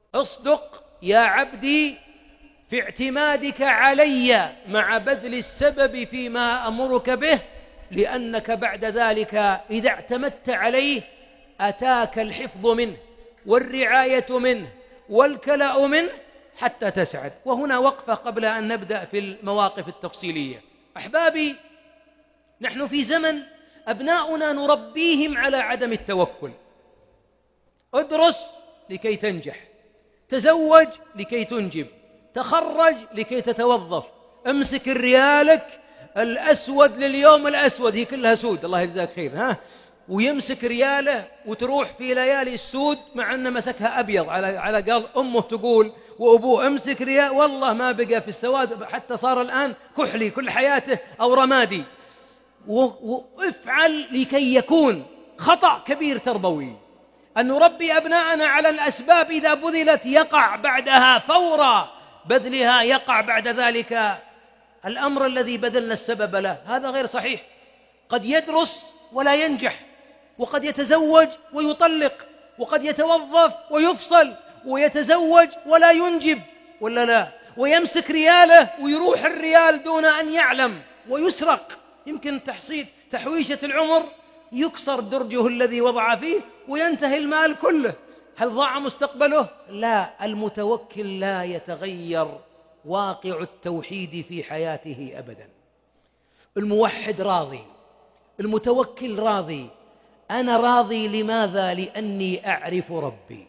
اصدق يا عبدي في اعتمادك علي مع بذل السبب فيما أمرك به، لأنك بعد ذلك إذا اعتمدت عليه أتاك الحفظ منه والرعاية منه والكلاء منه حتى تسعد. وهنا وقفة قبل أن نبدأ في المواقف التفصيلية. أحبابي، نحن في زمن أبناؤنا نربيهم على عدم التوكل. ادرس لكي تنجح، تزوج لكي تنجب، تخرج لكي تتوظف، امسك الريالك الأسود لليوم الأسود، هي كلها سود الله يجزاك خير، ويمسك رياله وتروح في ليالي السود مع أنه مسكها أبيض على قال أمه تقول وأبوه امسك ريال، والله ما بقى في السواد، حتى صار الآن كحلي كل حياته أو رمادي. وافعل لكي يكون خطأ كبير تربوي أن نربي أبناءنا على الأسباب إذا بذلت يقع بعدها فور بذلها يقع بعد ذلك الأمر الذي بذلنا السبب له. هذا غير صحيح. قد يدرس ولا ينجح، وقد يتزوج ويطلق، وقد يتوظف ويفصل، ويتزوج ولا ينجب ولا لا، ويمسك رياله ويروح الريال دون أن يعلم ويسرق. يمكن تحويشة العمر يكسر درجه الذي وضع فيه وينتهي المال كله. هل ضاع مستقبله؟ لا. المتوكل لا يتغير واقع التوحيد في حياته أبدا. الموحد راضي، المتوكل راضي. أنا راضي لماذا؟ لأني أعرف ربي،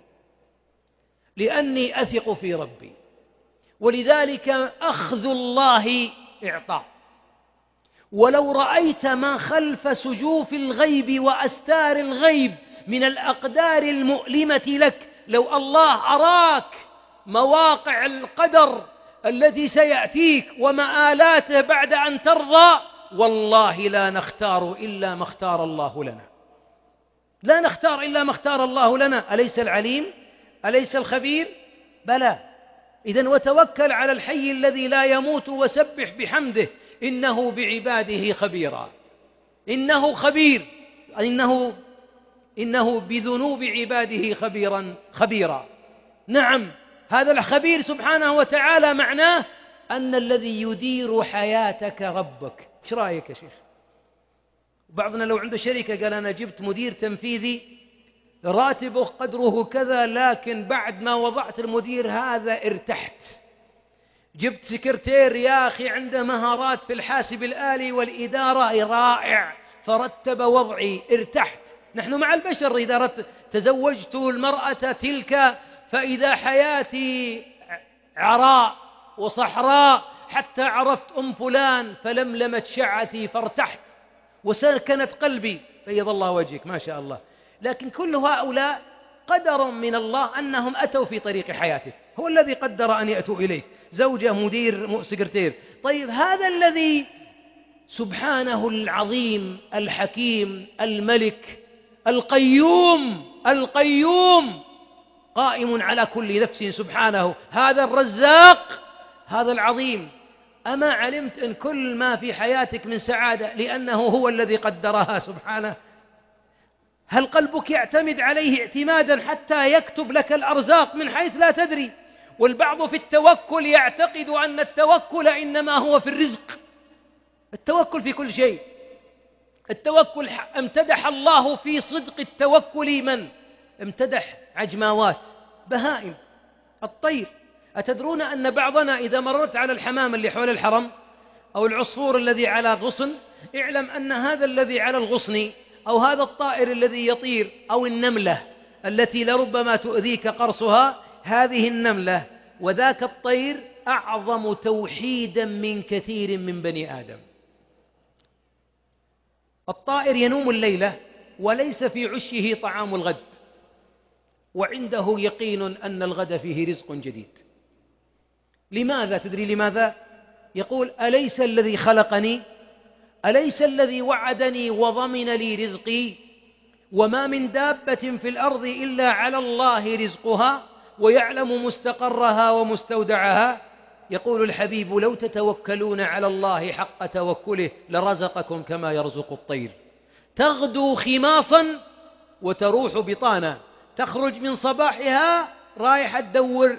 لأني أثق في ربي، ولذلك أخذ الله إعطاء. ولو رأيت ما خلف سجوف الغيب وأستار الغيب من الأقدار المؤلمة لك، لو الله أراك مواقع القدر التي سيأتيك ومآلاته بعد أن ترضى، والله لا نختار إلا ما اختار الله لنا، لا نختار إلا ما اختار الله لنا. أليس العليم؟ أليس الخبير؟ بلى. إذن وتوكل على الحي الذي لا يموت وسبح بحمده إنه بعباده خبيرا. إنه خبير، إنه بذنوب عباده خبيرا. نعم، هذا الخبير سبحانه وتعالى معناه أن الذي يدير حياتك ربك. إيش رأيك يا شيخ؟ بعضنا لو عنده شركة قال أنا جبت مدير تنفيذي راتبه قدره كذا، لكن بعد ما وضعت المدير هذا ارتحت. جبت سكرتير يا أخي عنده مهارات في الحاسب الآلي والإدارة رائع، فرتب وضعي ارتحت. نحن مع البشر إذا تزوجت المرأة تلك فإذا حياتي عراء وصحراء حتى عرفت أم فلان فلملمت شعتي فارتحت وسكنت قلبي، بيض الله وجهك ما شاء الله. لكن كل هؤلاء قدر من الله أنهم أتوا في طريق حياتك، هو الذي قدر أن يأتوا إليك، زوجة، مدير، سكرتير. طيب هذا الذي سبحانه العظيم الحكيم الملك القيوم قائم على كل نفس سبحانه، هذا الرزاق، هذا العظيم، أما علمت أن كل ما في حياتك من سعادة لأنه هو الذي قدرها سبحانه؟ هل قلبك يعتمد عليه اعتمادا حتى يكتب لك الأرزاق من حيث لا تدري؟ والبعض في التوكل يعتقد أن التوكل إنما هو في الرزق. التوكل في كل شيء. التوكل امتدح الله في صدق التوكل من؟ امتدح عجماوات، بهائم، الطير. أتدرون أن بعضنا إذا مررت على الحمام اللي حول الحرم أو العصفور الذي على غصن، اعلم أن هذا الذي على الغصن أو هذا الطائر الذي يطير أو النملة التي لربما تؤذيك قرصها، هذه النملة وذاك الطير أعظم توحيدا من كثير من بني آدم. الطائر ينوم الليلة وليس في عشه طعام الغد، وعنده يقين أن الغد فيه رزق جديد. لماذا؟ تدري لماذا؟ يقول أليس الذي خلقني، أليس الذي وعدني وضمن لي رزقي؟ وما من دابة في الأرض إلا على الله رزقها ويعلم مستقرها ومستودعها. يقول الحبيب لو تتوكلون على الله حق توكله لرزقكم كما يرزق الطير، تغدو خماصا وتروح بطانا، تخرج من صباحها رايحة تدور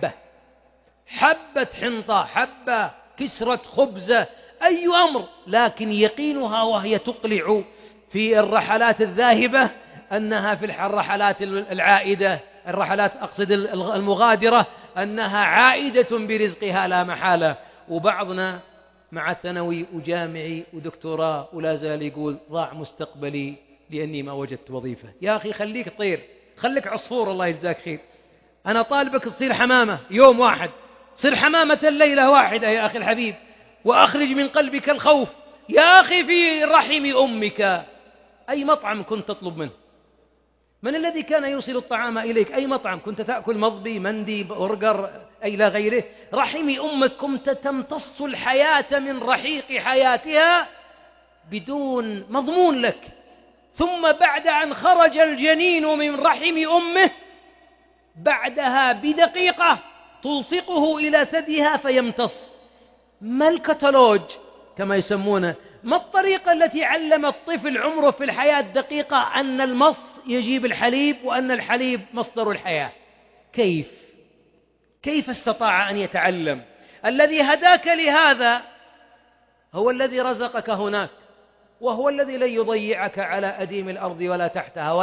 حبة حنطة، حبة كسرة خبزة، أي أمر، لكن يقينها وهي تقلع في الرحلات الذاهبة أنها في الرحلات العائدة، الرحلات أقصد المغادرة، أنها عائدة برزقها لا محالة. وبعضنا مع ثانوي وجامعي ودكتوراه ولا زال يقول ضاع مستقبلي لأني ما وجدت وظيفة. يا أخي خليك طير، خليك عصفور، الله يجزاك خير. أنا طالبك تصير حمامة يوم واحد، صير حمامة الليلة واحدة يا أخي الحبيب، وأخرج من قلبك الخوف. يا أخي في رحم أمك أي مطعم كنت تطلب منه؟ من الذي كان يوصل الطعام إليك؟ أي مطعم كنت تأكل؟ مضبي، مندي، برجر، أي لا غيره. رحم أمك كنت تمتص الحياة من رحيق حياتها بدون مضمون لك، ثم بعد أن خرج الجنين من رحم أمه بعدها بدقيقة تلصقه إلى ثديها فيمتص. ما الكتالوج كما يسمونه؟ ما الطريقة التي علم الطفل عمره في الحياة دقيقة أن المص يجيب الحليب وأن الحليب مصدر الحياة؟ كيف استطاع أن يتعلم؟ الذي هداك لهذا هو الذي رزقك هناك، وهو الذي لن يضيعك على أديم الأرض ولا تحتها،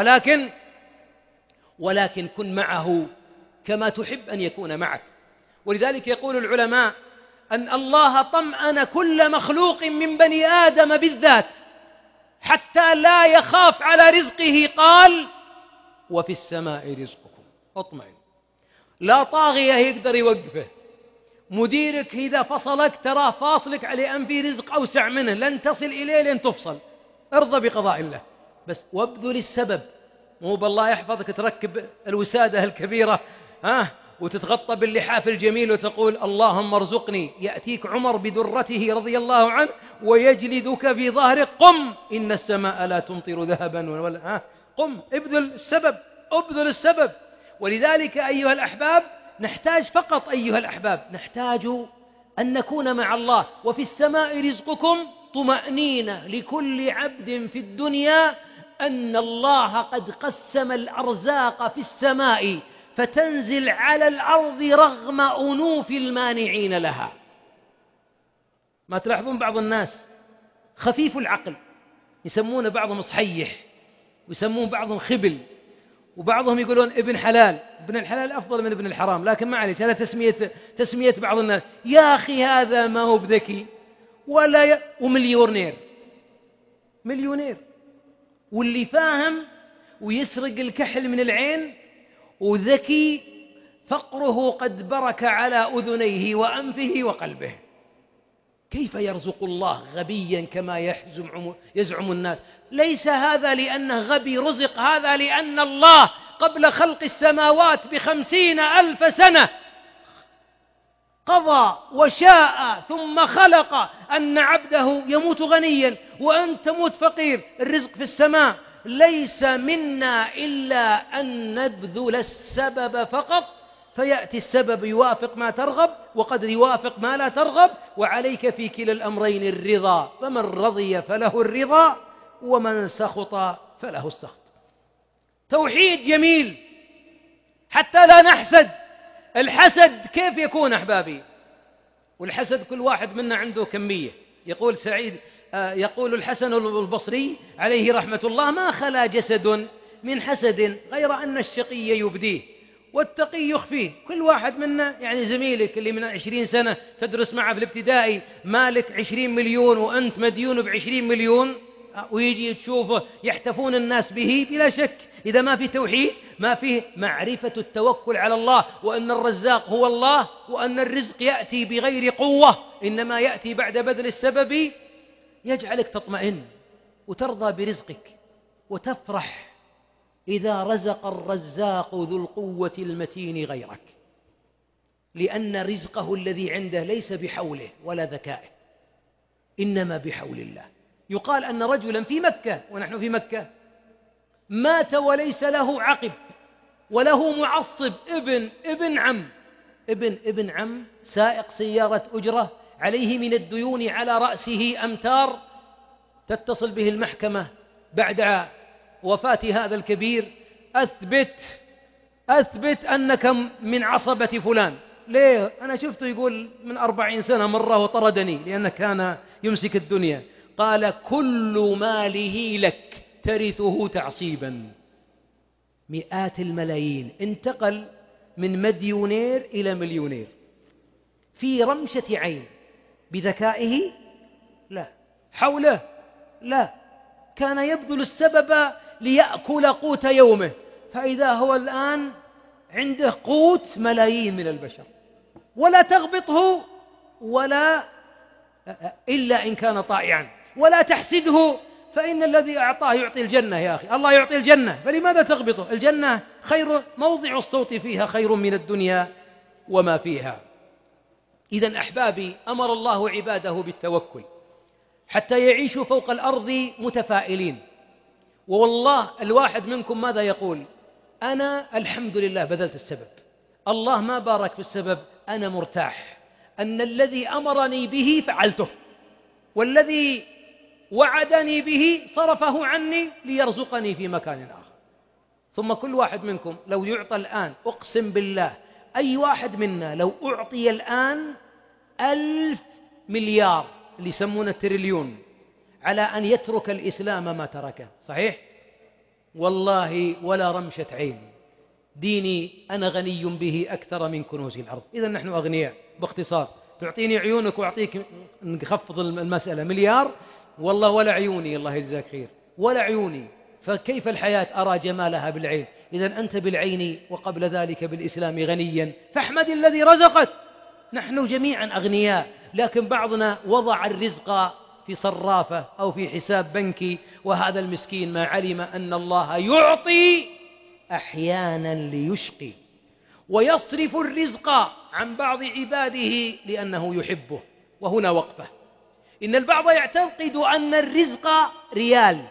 ولكن كن معه كما تحب أن يكون معك. ولذلك يقول العلماء أن الله طمأن كل مخلوق من بني آدم بالذات حتى لا يخاف على رزقه، قال وفي السماء رزقكم، اطمئن. لا طاغية يقدر يوقفه، مديرك إذا فصلك تراه فاصلك عليه أن في رزق أوسع منه، لن تصل إليه لن تفصل، ارضى بقضاء الله بس وابذل السبب. مو بالله يحفظك تركب الوسادة الكبيرة وتتغطى باللحاف الجميل وتقول اللهم ارزقني، يأتيك عمر بدرته رضي الله عنه ويجلدك في ظهرك، قم إن السماء لا تمطر ذهبا ولا قم، ابذل السبب. ولذلك أيها الأحباب نحتاج فقط، أيها الأحباب نحتاج أن نكون مع الله. وفي السماء رزقكم، طمأنينة لكل عبد في الدنيا أن الله قد قسم الأرزاق في السماء فتنزل على الأرض رغم أنوف المانعين لها. ما تلاحظون بعض الناس خفيف العقل، يسمون بعضهم صحيح، ويسمون بعضهم خبل، وبعضهم يقولون ابن حلال. ابن الحلال أفضل من ابن الحرام، لكن معليش هذا تسمية بعض الناس. يا أخي هذا ما هو بذكي ومليونير، واللي فاهم ويسرق الكحل من العين وذكي فقره قد برك على أذنيه وأنفه وقلبه. كيف يرزق الله غبيا كما يزعم الناس؟ ليس هذا لأنه غبي رزق، هذا لأن الله قبل خلق السماوات ب50,000 سنة قضى وشاء ثم خلق أن عبده يموت غنيا وأن تموت فقير. الرزق في السماء، ليس منا إلا أن نبذل السبب فقط، فيأتي السبب يوافق ما ترغب وقد يوافق ما لا ترغب، وعليك في كلا الأمرين الرضا، فمن رضي فله الرضا ومن سخط فله السخط. توحيد جميل حتى لا نحسد. الحسد كيف يكون أحبابي؟ والحسد كل واحد منا عنده كمية. يقول الحسن البصري عليه رحمة الله ما خلا جسد من حسد غير أن الشقي يبديه والتقي يخفيه. كل واحد منا يعني زميلك اللي من 20 سنة تدرس معه في الابتدائي مالك 20 مليون وأنت مديون ب20 مليون، ويجي تشوفه يحتفون الناس به، بلا شك إذا ما في توحيد، ما فيه معرفة التوكل على الله، وأن الرزاق هو الله، وأن الرزق يأتي بغير قوة إنما يأتي بعد بذل السبب، يجعلك تطمئن وترضى برزقك وتفرح إذا رزق الرزاق ذو القوة المتين غيرك، لأن رزقه الذي عنده ليس بحوله ولا ذكائه، إنما بحول الله. يقال أن رجلا في مكة، ونحن في مكة، مات وليس له عقب وله معصب، ابن عم سائق سيارة أجرة، عليه من الديون على رأسه أمتار، تتصل به المحكمة بعد وفاة هذا الكبير: أثبت أثبت أنك من عصبة فلان. ليه؟ أنا شفته يقول من 40 سنة مرة وطردني لأنه كان يمسك الدنيا. قال كل ماله لك ترثه تعصيبا. مئات الملايين، انتقل من مديونير إلى مليونير في رمشة عين. بذكائه؟ لا. حوله؟ لا. كان يبذل السبب ليأكل قوت يومه، فإذا هو الآن عنده قوت ملايين من البشر، ولا تغبطه ولا إلا إن كان طائعا، ولا تحسده، فإن الذي أعطاه يعطي الجنة. يا أخي الله يعطي الجنة، فلماذا تغبطه؟ الجنة خير، موضع الصوت فيها خير من الدنيا وما فيها. إذن أحبابي، أمر الله عباده بالتوكل حتى يعيشوا فوق الأرض متفائلين. والله الواحد منكم ماذا يقول؟ أنا الحمد لله بذلت السبب، الله ما بارك في السبب، أنا مرتاح أن الذي أمرني به فعلته، والذي وعدني به صرفه عني ليرزقني في مكان آخر. ثم كل واحد منكم لو يعطى الآن، أقسم بالله أي واحد منا لو أعطي الآن 1000 مليار اللي يسمونه تريليون على أن يترك الإسلام ما تركه، صحيح؟ والله ولا رمشة عين. ديني أنا غني به أكثر من كنوز الأرض. إذا نحن أغنياء. باختصار، تعطيني عيونك وأعطيك، نخفض المسألة، مليار، والله ولا عيوني، الله يجزاك خير، ولا عيوني. فكيف الحياة أرى جمالها بالعين؟ إذا أنت بالعين وقبل ذلك بالإسلام غنيا، فاحمد الذي رزقك. نحن جميعا أغنياء، لكن بعضنا وضع الرزق في صرافة أو في حساب بنكي، وهذا المسكين ما علم أن الله يعطي أحيانا ليشقي، ويصرف الرزق عن بعض عباده لأنه يحبه. وهنا وقفة. إن البعض يعتقد أن الرزق ريال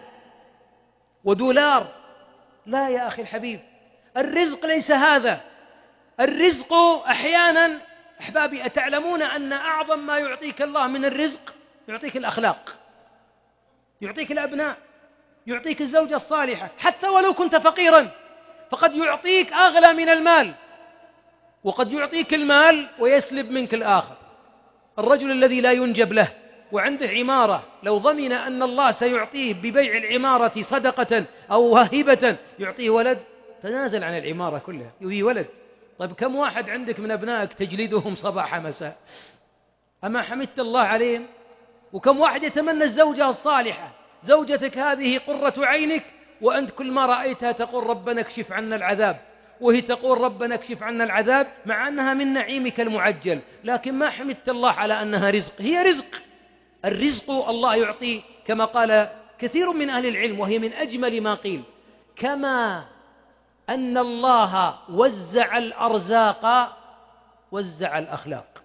ودولار. لا يا أخي الحبيب، الرزق ليس هذا. الرزق أحيانا، أحبابي، أتعلمون أن أعظم ما يعطيك الله من الرزق يعطيك الأخلاق، يعطيك الأبناء، يعطيك الزوجة الصالحة. حتى ولو كنت فقيرا فقد يعطيك أغلى من المال، وقد يعطيك المال ويسلب منك الآخر. الرجل الذي لا ينجب له وعنده عمارة، لو ضمن أن الله سيعطيه ببيع العمارة صدقة أو هبة يعطيه ولد، تنازل عن العمارة كلها يبي ولد. طيب كم واحد عندك من أبنائك تجلدهم صباح مساء؟ أما حمدت الله عليهم؟ وكم واحد يتمنى الزوجة الصالحة؟ زوجتك هذه قرة عينك، وأنت كل ما رأيتها تقول ربنا اكشف عنا العذاب، وهي تقول ربنا اكشف عنا العذاب، مع أنها من نعيمك المعجل، لكن ما حمدت الله على أنها رزق. هي رزق. الرزق الله يعطي كما قال كثير من أهل العلم، وهي من أجمل ما قيل: كما أن الله وزع الأرزاق وزع الأخلاق.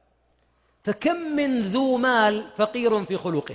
فكم من ذو مال فقير في خلقه،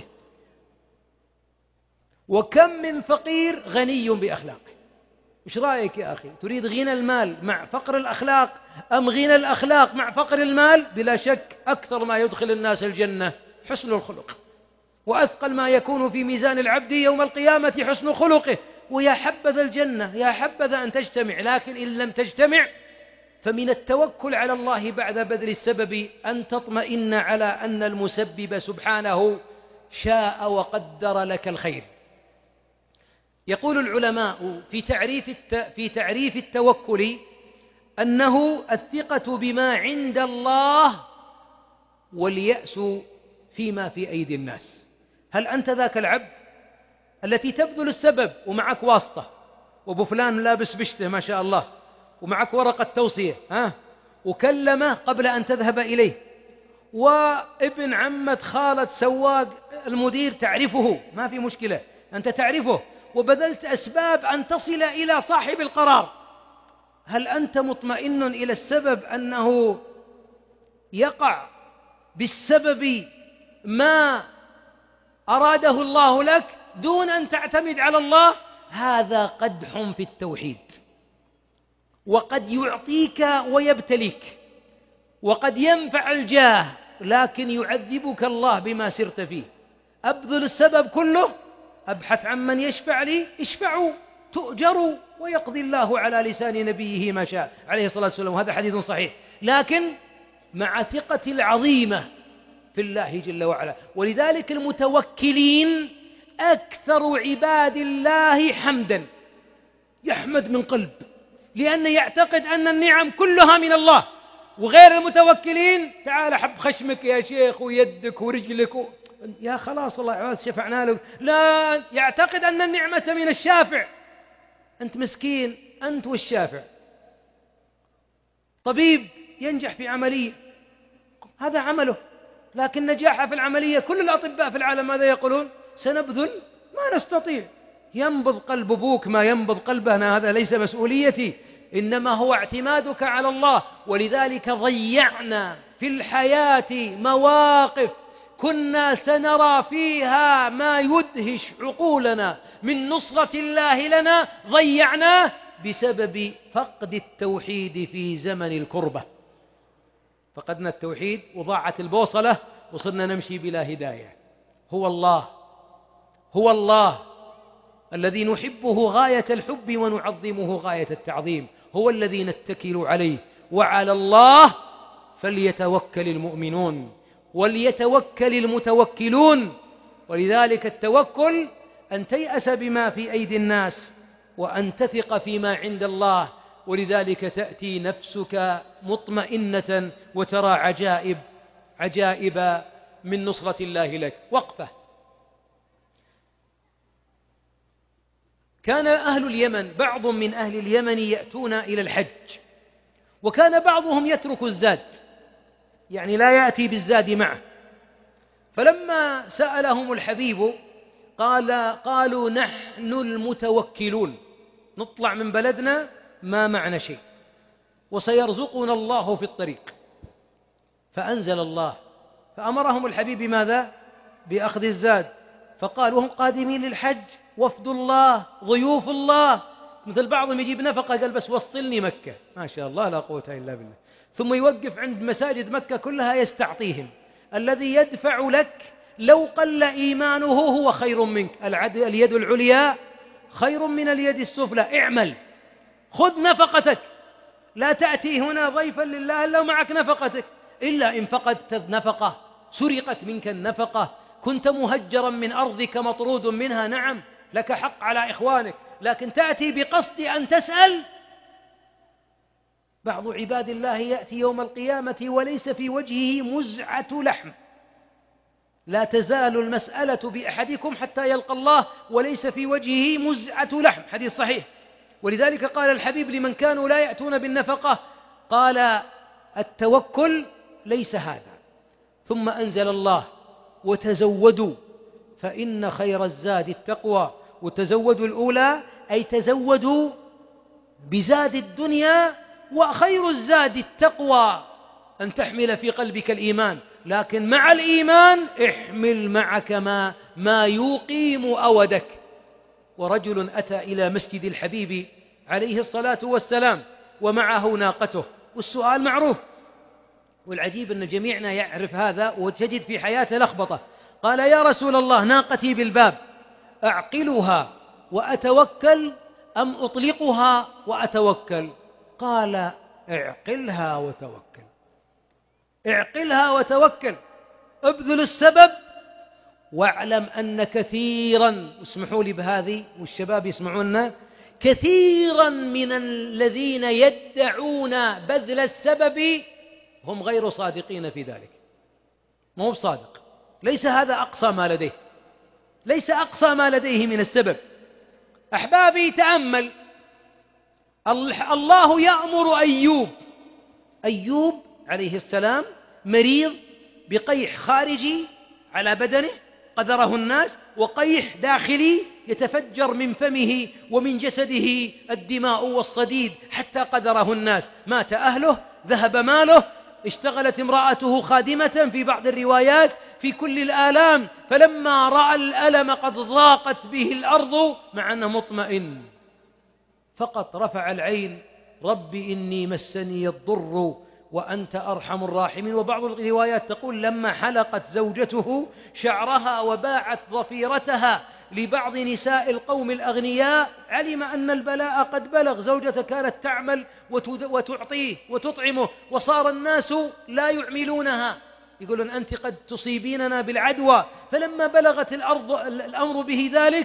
وكم من فقير غني بأخلاقه. إيش رأيك يا أخي؟ تريد غنى المال مع فقر الأخلاق، أم غنى الأخلاق مع فقر المال؟ بلا شك أكثر ما يدخل الناس الجنة حسن الخلق، وأثقل ما يكون في ميزان العبد يوم القيامة حسن خلقه. ويا حبذا الجنة، يا حبذا أن تجتمع، لكن إن لم تجتمع فمن التوكل على الله بعد بذل السبب أن تطمئن على أن المسبب سبحانه شاء وقدر لك الخير. يقول العلماء في تعريف التوكل أنه الثقة بما عند الله واليأس فيما في أيدي الناس. هل أنت ذاك العبد التي تبذل السبب ومعك واسطة، وابو فلان لابس بشته ما شاء الله، ومعك ورقة توصية وكلمه قبل أن تذهب إليه، وابن عمة خالة سواق المدير تعرفه، ما في مشكلة، أنت تعرفه وبذلت أسباب أن تصل إلى صاحب القرار. هل أنت مطمئن إلى السبب أنه يقع بالسبب ما أراده الله لك دون أن تعتمد على الله؟ هذا قدح في التوحيد. وقد يعطيك ويبتليك، وقد ينفع الجاه، لكن يعذبك الله بما سرت فيه. أبذل السبب كله، أبحث عن من يشفع لي، اشفعوا، تؤجر ويقضي الله على لسان نبيه ما شاء عليه الصلاة والسلام، وهذا حديث صحيح، لكن مع ثقة العظيمة في الله جل وعلا. ولذلك المتوكلين أكثر عباد الله حمدا، يحمد من قلب، لأنه يعتقد أن النعم كلها من الله. وغير المتوكلين تعال حب خشمك يا شيخ ويدك ورجلك يا خلاص الله عز شفعنا له، لا، يعتقد أن النعمة من الشافع. أنت مسكين أنت والشافع. طبيب ينجح في عملية هذا عمله، لكن نجاحه في العملية كل الأطباء في العالم ماذا يقولون؟ سنبذل ما نستطيع. ينبض قلب أبوك ما ينبض قلبنا، هذا ليس مسؤوليتي، إنما هو اعتمادك على الله. ولذلك ضيعنا في الحياة مواقف كنا سنرى فيها ما يدهش عقولنا من نصرة الله لنا، ضيعناه بسبب فقد التوحيد في زمن الكربة. فقدنا التوحيد وضاعت البوصلة وصرنا نمشي بلا هداية. هو الله الذي نحبه غاية الحب ونعظمه غاية التعظيم، هو الذي نتكل عليه. وعلى الله فليتوكل المؤمنون وليتوكل المتوكلون. ولذلك التوكل أن تيأس بما في أيدي الناس وأن تثق فيما عند الله. ولذلك تأتي نفسك مطمئنة وترى عجائب من نصرة الله لك. وقفة. كان أهل اليمن، بعض من أهل اليمن يأتون إلى الحج، وكان بعضهم يترك الزاد، يعني لا يأتي بالزاد معه. فلما سألهم الحبيب قالوا نحن المتوكلون، نطلع من بلدنا ما معنا شيء وسيرزقنا الله في الطريق. فأنزل الله فأمرهم الحبيب بماذا؟ بأخذ الزاد. فقال وهم قادمين للحج وفد الله ضيوف الله، مثل بعضهم يجيب نفقة قال بس وصلني مكة، ما شاء الله لا قوة إلا بالله، ثم يوقف عند مساجد مكة كلها يستعطيهم. الذي يدفع لك لو قل إيمانه هو خير منك. اليد العليا خير من اليد السفلى. اعمل، خذ نفقتك، لا تأتي هنا ضيفا لله إلا معك نفقتك، إلا إن فقدت النفقة، سرقت منك النفقة، كنت مهجرا من أرضك مطرود منها، نعم لك حق على إخوانك، لكن تأتي بقصد أن تسأل. بعض عباد الله يأتي يوم القيامة وليس في وجهه مزعة لحم. لا تزال المسألة بأحدكم حتى يلقى الله وليس في وجهه مزعة لحم، حديث صحيح. ولذلك قال الحبيب لمن كانوا لا يأتون بالنفقة، قال التوكل ليس هذا. ثم أنزل الله وتزودوا فإن خير الزاد التقوى. وتزودوا الأولى أي تزودوا بزاد الدنيا، وخير الزاد التقوى، أن تحمل في قلبك الإيمان، لكن مع الإيمان احمل معك ما يقيم أودك. ورجل أتى إلى مسجد الحبيب عليه الصلاة والسلام ومعه ناقته، والسؤال معروف، والعجيب أن جميعنا يعرف هذا وتجد في حياته لخبطة. قال يا رسول الله ناقتي بالباب، أعقلها وأتوكل أم أطلقها وأتوكل؟ قال اعقلها وتوكل، اعقلها وتوكل، ابذل السبب، واعلم أن كثيرا، اسمحوا لي بهذه والشباب يسمعونا، كثيرا من الذين يدعون بذل السبب هم غير صادقين في ذلك. ما هو صادق، ليس هذا أقصى ما لديه، ليس أقصى ما لديه من السبب. أحبابي تأمل، الله يأمر أيوب عليه السلام مريض بقيح خارجي على بدنه قدره الناس، وقيح داخلي يتفجر من فمه ومن جسده الدماء والصديد حتى قدره الناس. مات أهله، ذهب ماله، اشتغلت امرأته خادمة في بعض الروايات، في كل الآلام. فلما رأى الألم قد ضاقت به الأرض مع أنه مطمئن، فقط رفع العين، رب إني مسني الضر وأنت أرحم الراحمين. وبعض الروايات تقول لما حلقت زوجته شعرها وباعت ضفيرتها لبعض نساء القوم الأغنياء، علم أن البلاء قد بلغ، زوجته كانت تعمل وتعطيه وتطعمه، وصار الناس لا يعملونها، يقولون أنت قد تصيبيننا بالعدوى. فلما بلغت الأمر به ذلك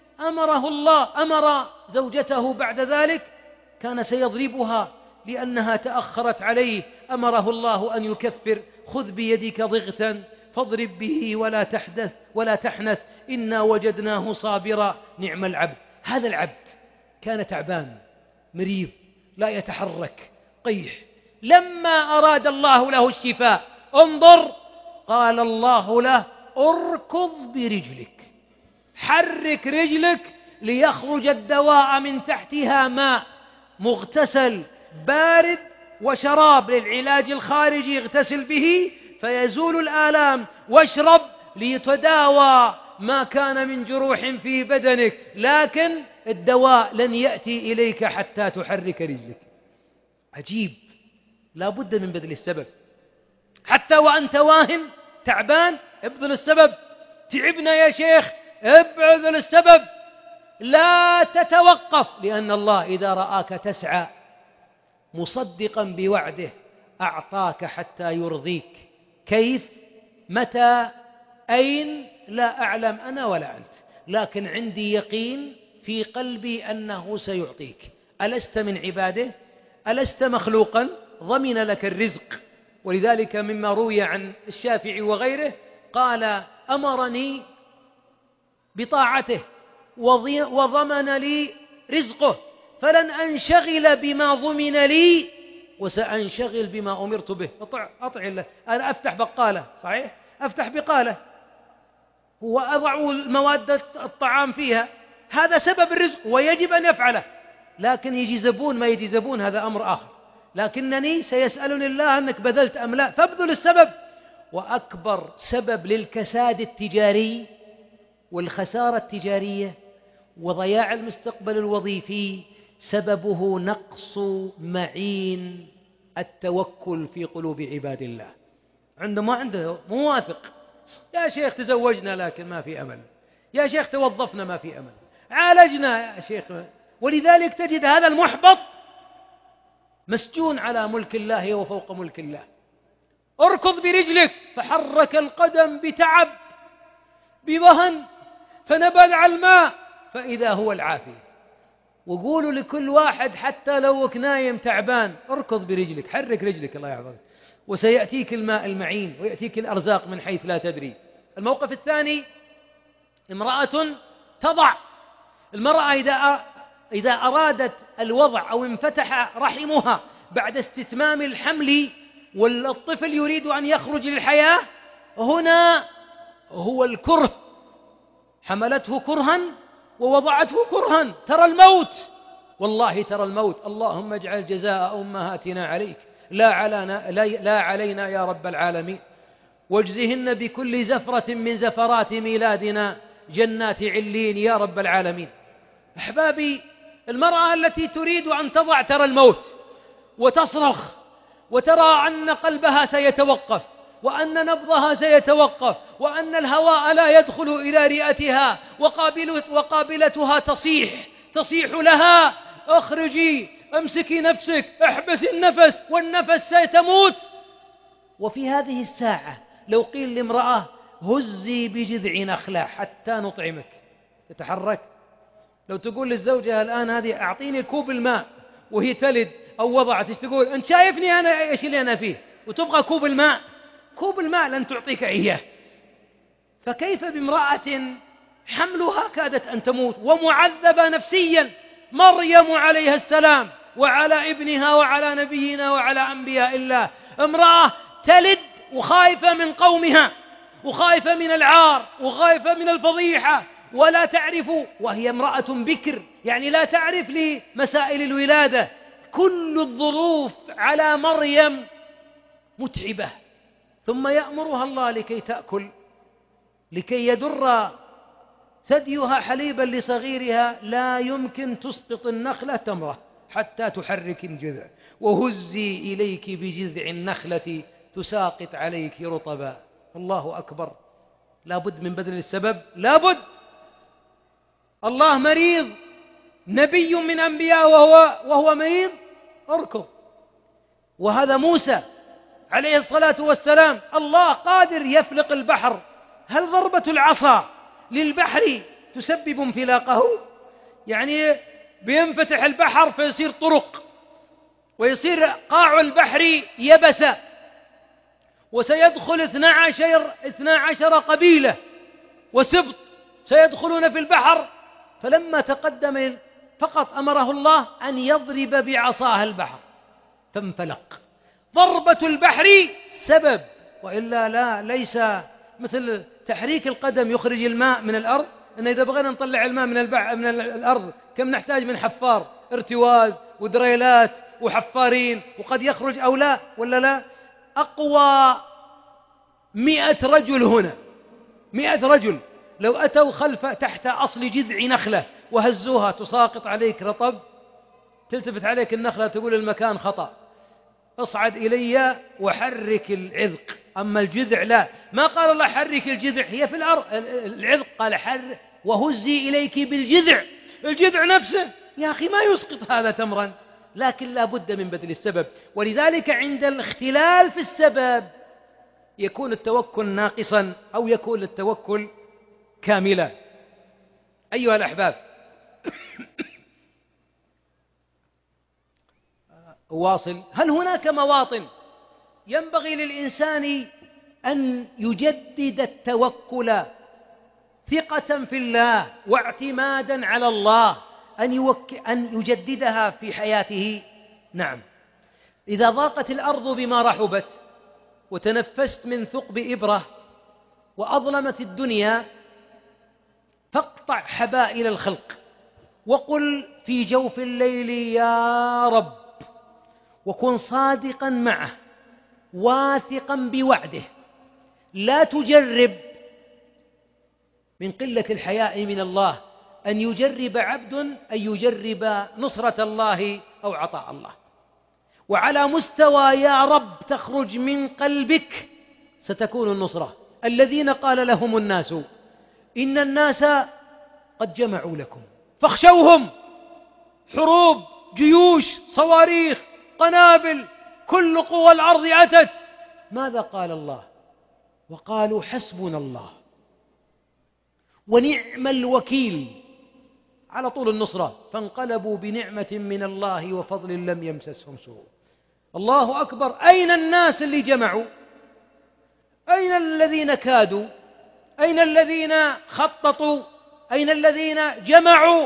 أمر زوجته بعد ذلك، كان سيضربها لأنها تأخرت عليه، أمره الله أن يكفر: خذ بيدك ضغثا فاضرب به ولا تحنث إنا وجدناه صابرا نعم العبد. هذا العبد كان تعبان مريض لا يتحرك قيح، لما أراد الله له الشفاء انظر، قال الله له: اركض برجلك، حرك رجلك ليخرج الدواء من تحتها ماء مغتسل بارد وشراب للعلاج الخارجي يغتسل به فيزول الآلام، واشرب ليتداوى ما كان من جروح في بدنك، لكن الدواء لن يأتي إليك حتى تحرك رجلك. عجيب، لا بد من بذل السبب، حتى وأنت واهن تعبان ابذل السبب. تعبنا يا شيخ، ابذل السبب، لا تتوقف، لأن الله إذا رآك تسعى مصدقا بوعده أعطاك حتى يرضيك. كيف؟ متى؟ أين؟ لا أعلم أنا ولا أنت، لكن عندي يقين في قلبي أنه سيعطيك. ألست من عباده؟ ألست مخلوقا؟ ضمن لك الرزق. ولذلك مما روي عن الشافعي وغيره قال: أمرني بطاعته وضمن لي رزقه، فلن أنشغل بما ضمن لي وسأنشغل بما أمرت به. أطع الله. أنا أفتح بقالة، صحيح، أفتح بقالة وأضع المواد الطعام فيها، هذا سبب الرزق ويجب أن يفعله، لكن يجي زبون ما يجي زبون هذا أمر آخر، لكنني سيسألني الله أنك بذلت أم لا، فابذل السبب. وأكبر سبب للكساد التجاري والخسارة التجارية وضياع المستقبل الوظيفي سببه نقص معين التوكل في قلوب عباد الله. ما عنده مو واثق. يا شيخ تزوجنا لكن ما في أمل، يا شيخ توظفنا ما في أمل، عالجنا يا شيخ. ولذلك تجد هذا المحبط مسجون على ملك الله وفوق ملك الله. اركض برجلك، فحرك القدم بتعب بوهن فنبذ الماء فإذا هو العافية. وقولوا لكل واحد حتى لو نايم تعبان: اركض برجلك، حرك رجلك الله يحفظك، وسيأتيك الماء المعين ويأتيك الأرزاق من حيث لا تدري. الموقف الثاني: امرأة تضع. المرأة إذا أرادت الوضع أو انفتح رحمها بعد استتمام الحمل والطفل يريد أن يخرج للحياة، هنا هو الكره، حملته كرها ووضعته كرها، ترى الموت، والله ترى الموت. اللهم اجعل جزاء أمهاتنا عليك لا علينا يا رب العالمين، واجزهن بكل زفرة من زفرات ميلادنا جنات علين يا رب العالمين. أحبابي، المرأة التي تريد أن تضع ترى الموت وتصرخ وترى أن قلبها سيتوقف وأن نبضها سيتوقف وأن الهواء لا يدخل إلى رئتها، وقابلتها تصيح لها: اخرجي، امسكي نفسك، احبسي النفس، والنفس سيتموت. وفي هذه الساعة لو قيل لامرأة: هزي بجذع نخلة حتى نطعمك، تتحرك؟ لو تقول للزوجة الآن هذه أعطيني كوب الماء وهي تلد أو وضعت، ايش تقول؟ أنت شايفني أنا إيش اللي أنا فيه وتبغى كوب الماء؟ كوب الماء لن تعطيك إياه. فكيف بامرأة حملها كادت أن تموت ومعذبة نفسيا؟ مريم عليها السلام وعلى ابنها وعلى نبينا وعلى أنبياء الله، امرأة تلد وخايفة من قومها وخايفة من العار وخايفة من الفضيحة، ولا تعرف، وهي امرأة بكر يعني لا تعرف لمسائل الولادة. كل الظروف على مريم متعبة، ثم يأمرها الله لكي تأكل، لكي يدر ثديها حليبا لصغيرها، لا يمكن تسقط النخلة تمرة حتى تحرك الجذع، وهزي إليك بجذع النخلة تساقط عليك رطبا. الله أكبر، لا بد من بذل السبب، لا بد. الله مريض، نبي من أنبياء وهو مريض، اركض. وهذا موسى عليه الصلاة والسلام، الله قادر يفلق البحر، هل ضربة العصا للبحر تسبب انفلاقه؟ يعني بينفتح البحر فيصير طرق، ويصير قاع البحر يبسا، وسيدخل 12 قبيلة وسبط سيدخلون في البحر. فلما تقدم فقط أمره الله أن يضرب بعصاه البحر فانفلق. ضربة البحر سبب، وإلا لا، ليس مثل تحريك القدم يخرج الماء من الأرض. إن إذا بغينا نطلع الماء من الأرض كم نحتاج من حفار، ارتواز ودريلات وحفارين، وقد يخرج أو لا، ولا لا. أقوى 100 رجل هنا، 100 رجل لو أتوا تحت أصل جذع نخلة وهزوها تساقط عليك رطب، تلتفت عليك النخلة تقول المكان خطأ، اصعد إلي وحرك العذق. أما الجذع لا، ما قال الله حرك الجذع، هي في الأرض العذق، قال حرك وهزي إليك بالجذع. الجذع نفسه يا أخي ما يسقط هذا تمرا، لكن لا بد من بذل السبب. ولذلك عند الاختلال في السبب يكون التوكل ناقصا أو يكون التوكل كاملا. أيها الأحباب، واصل. هل هناك مواطن ينبغي للإنسان أن يجدد التوكل ثقة في الله واعتمادا على الله، أن يجددها في حياته؟ نعم. إذا ضاقت الأرض بما رحبت وتنفست من ثقب إبرة وأظلمت الدنيا، فاقطع حبائل الخلق وقل في جوف الليل يا رب، وكن صادقا معه واثقا بوعده. لا تجرب من قلة الحياء من الله أن يجرب عبد أن يجرب نصرة الله أو عطاء الله. وعلى مستوى يا رب تخرج من قلبك ستكون النصرة. الذين قال لهم الناس إن الناس قد جمعوا لكم فاخشوهم، حروب، جيوش، صواريخ، قنابل، كل قوى الأرض أتت، ماذا قال الله؟ وقالوا حسبنا الله ونعم الوكيل، على طول النصرة. فانقلبوا بنعمة من الله وفضل لم يمسسهم سوء. الله أكبر. أين الناس اللي جمعوا؟ أين الذين كادوا؟ أين الذين خططوا؟ أين الذين جمعوا؟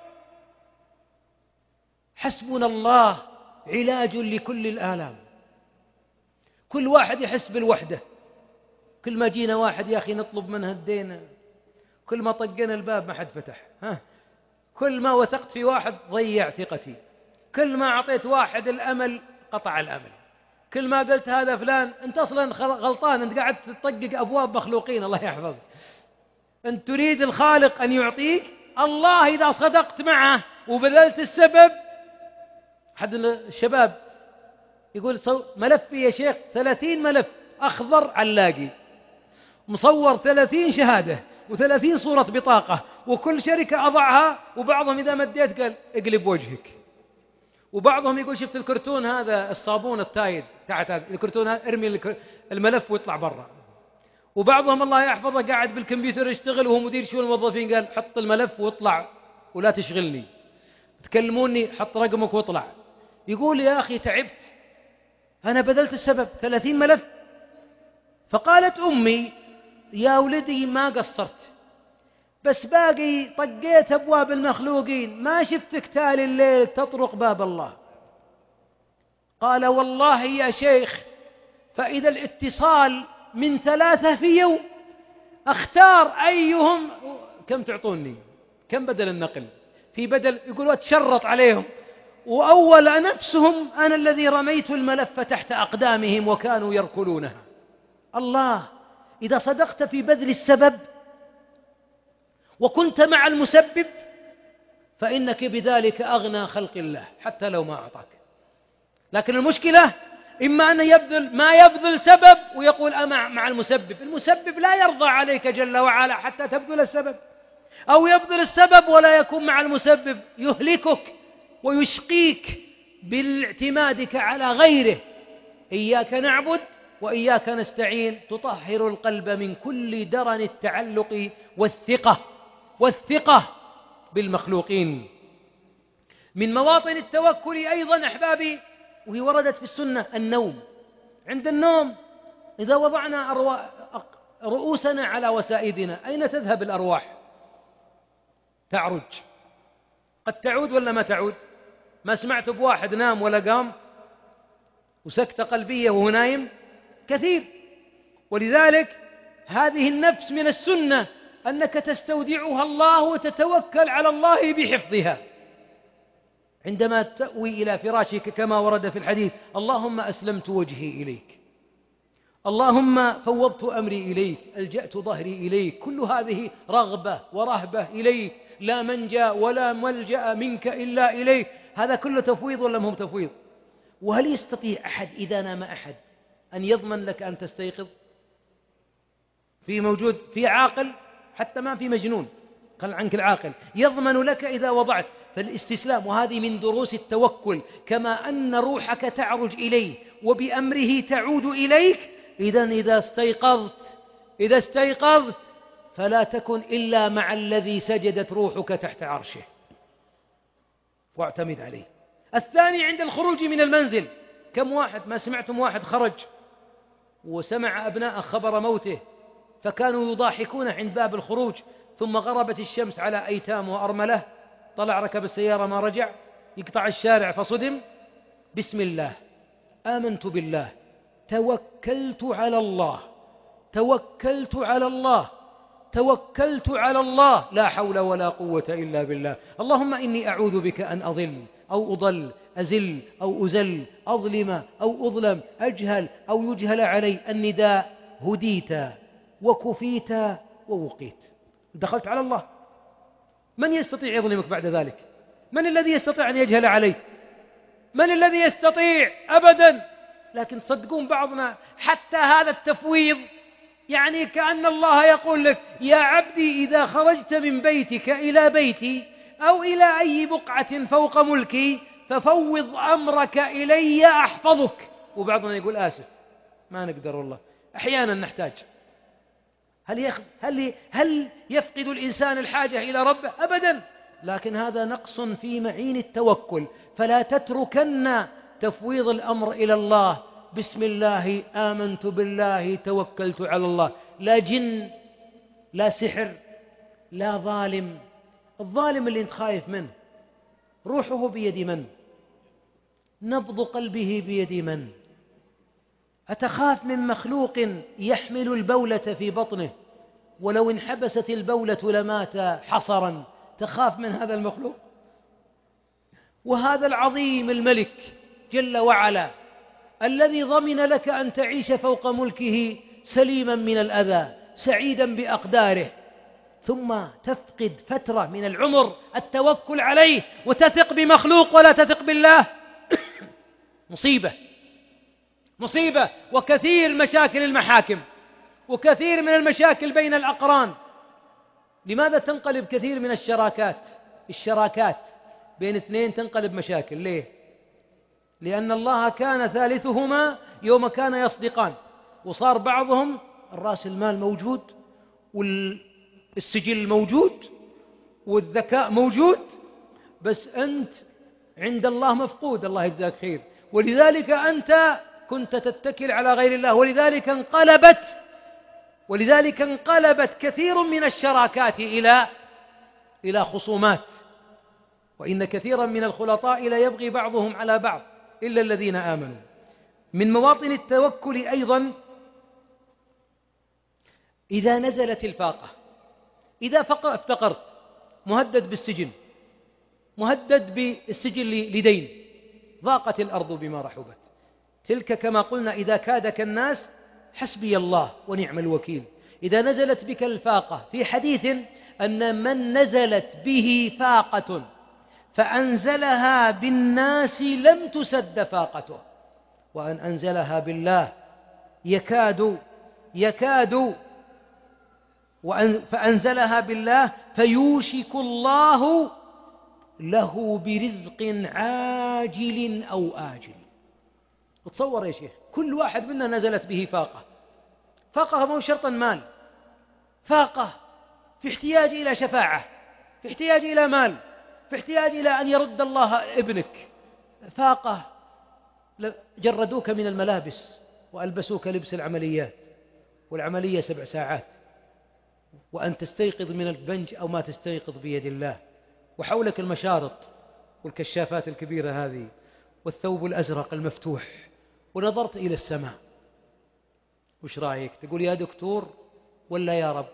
حسبنا الله علاج لكل الآلام. كل واحد يحس بالوحدة. كل ما جينا واحد يا أخي نطلب منه الدين، كل ما طقنا الباب ما حد فتح. كل ما وثقت في واحد ضيع ثقتي، كل ما أعطيت واحد الأمل قطع الأمل، كل ما قلت هذا فلان أنت أصلا غلطان، أنت قاعد تطقق أبواب مخلوقين. الله يحفظك. أنت تريد الخالق أن يعطيك. الله إذا صدقت معه وبذلت السبب. أحد الشباب يقول ملفي يا شيخ 30 ملف أخضر علاقي، مصور 30 شهادة و30 صورة بطاقة، وكل شركة أضعها، وبعضهم إذا مديت قال اقلب وجهك، وبعضهم يقول شفت الكرتون هذا الصابون التايد تحت هذا الكرتون ارمي الملف ويطلع برا، وبعضهم الله يحفظه قاعد بالكمبيوتر يشتغل وهو مدير شؤون الموظفين قال حط الملف واطلع ولا تشغلني، تكلموني حط رقمك واطلع. يقول يا أخي تعبت، أنا بذلت السبب 30 ملف. فقالت أمي يا ولدي ما قصرت، بس باقي طقيت أبواب المخلوقين، ما شفتك تالي الليل تطرق باب الله. قال والله يا شيخ فإذا الاتصال من 3 في يوم أختار أيهم. كم تعطوني؟ كم بدل النقل؟ في بدل يقولوا تشرط عليهم، وأول نفسهم أنا الذي رميت الملف تحت أقدامهم وكانوا يركلونها. الله إذا صدقت في بذل السبب وكنت مع المسبب فإنك بذلك أغنى خلق الله حتى لو ما أعطاك. لكن المشكلة إما أن ما يبذل سبب ويقول أنا مع المسبب. المسبب لا يرضى عليك جل وعلا حتى تبذل السبب. أو يبذل السبب ولا يكون مع المسبب، يهلكك ويشقيك باعتمادك على غيره. إياك نعبد وإياك نستعين تطهر القلب من كل درن التعلق والثقة بالمخلوقين. من مواطن التوكل أيضا أحبابي، وهي وردت في السنة، النوم. عند النوم إذا وضعنا رؤوسنا على وسائدنا أين تذهب الأرواح؟ تعرج. قد تعود ولا ما تعود؟ ما سمعت بواحد نام ولا قام وسكتة قلبية وهو نايم؟ كثير. ولذلك هذه النفس من السنة أنك تستودعها الله وتتوكل على الله بحفظها. عندما تأوي إلى فراشك كما ورد في الحديث: اللهم أسلمت وجهي إليك، اللهم فوضت أمري إليك، ألجأت ظهري إليك، كل هذه رغبة ورهبة إليك، لا منجا ولا ملجأ منك إلا إليك. هذا كله تفويض ولا مهم تفويض؟ وهل يستطيع أحد إذا نام أحد أن يضمن لك أن تستيقظ؟ في موجود في عاقل، حتى ما في مجنون، قل عنك العاقل، يضمن لك إذا وضعت. فالاستسلام، وهذه من دروس التوكل، كما أن روحك تعرج إليه وبأمره تعود إليك. إذن إذا استيقظت فلا تكن إلا مع الذي سجدت روحك تحت عرشه، واعتمد عليه. الثاني عند الخروج من المنزل. كم واحد ما سمعتم واحد خرج وسمع أبناء خبر موته فكانوا يضاحكون عند باب الخروج، ثم غربت الشمس على أيتام وأرملة، طلع ركب السيارة ما رجع، يقطع الشارع فصدم. بسم الله، آمنت بالله، توكلت على الله، توكلت على الله، توكلت على الله، لا حول ولا قوة إلا بالله. اللهم إني أعوذ بك أن أضل أو أضل، أزل أو أزل، أظلم أو أظلم، أجهل أو يجهل علي. النداء: هديت وكفيت ووقيت. دخلت على الله. من يستطيع يظلمك بعد ذلك؟ من الذي يستطيع أن يجهل عليك؟ من الذي يستطيع؟ أبدا. لكن تصدقون بعضنا حتى هذا التفويض يعني كأن الله يقول لك: يا عبدي إذا خرجت من بيتك إلى بيتي أو إلى أي بقعة فوق ملكي ففوض أمرك إلي أحفظك. وبعضنا يقول: آسف ما نقدر والله، أحيانا نحتاج. هل يفقد الإنسان الحاجة إلى ربه؟ أبدا. لكن هذا نقص في معين التوكل. فلا تتركن تفويض الأمر إلى الله. بسم الله، آمنت بالله، توكلت على الله. لا جن، لا سحر، لا ظالم. الظالم اللي انت خايف منه روحه بيد من؟ نبض قلبه بيد من؟ أتخاف من مخلوق يحمل البولة في بطنه ولو انحبست البولة لمات حصرا؟ تخاف من هذا المخلوق؟ وهذا العظيم الملك جل وعلا الذي ضمن لك أن تعيش فوق ملكه سليما من الأذى، سعيدا بأقداره، ثم تفقد فترة من العمر التوكل عليه وتثق بمخلوق ولا تثق بالله. مصيبة. وكثير مشاكل المحاكم، وكثير من المشاكل بين الأقران. لماذا تنقلب كثير من الشراكات بين اثنين تنقلب مشاكل؟ ليه؟ لأن الله كان ثالثهما يوم كان يصدقان، وصار بعضهم الرأس المال موجود والسجل موجود والذكاء موجود، بس أنت عند الله مفقود. الله يجزاك خير. ولذلك أنت كنت تتكل على غير الله، ولذلك انقلبت كثير من الشراكات إلى خصومات. وإن كثيرا من الخلطاء لا يبغي بعضهم على بعض إلا الذين آمنوا. من مواطن التوكل أيضا إذا نزلت الفاقة، إذا افتقرت، مهدد بالسجن، مهدد بالسجن لدين، ضاقت الأرض بما رحبت. تلك كما قلنا إذا كادك الناس حسبي الله ونعم الوكيل. إذا نزلت بك الفاقة، في حديث أن من نزلت به فاقة فأنزلها بالناس لم تسد فاقته، وأن أنزلها بالله يكاد فأنزلها بالله فيوشك الله له برزق عاجل أو آجل. تصور يا شيخ، كل واحد منا نزلت به فاقة. فاقة مو شرطا مال، فاقة في احتياج إلى شفاعة، في احتياج إلى مال، في احتياج إلى أن يرد الله ابنك، فاقة جردوك من الملابس وألبسوك لبس العمليات، والعملية 7 ساعات، وأن تستيقظ من البنج أو ما تستيقظ بيد الله، وحولك المشارط والكشافات الكبيرة هذه والثوب الأزرق المفتوح، ونظرت إلى السماء. وش رأيك؟ تقول يا دكتور ولا يا رب؟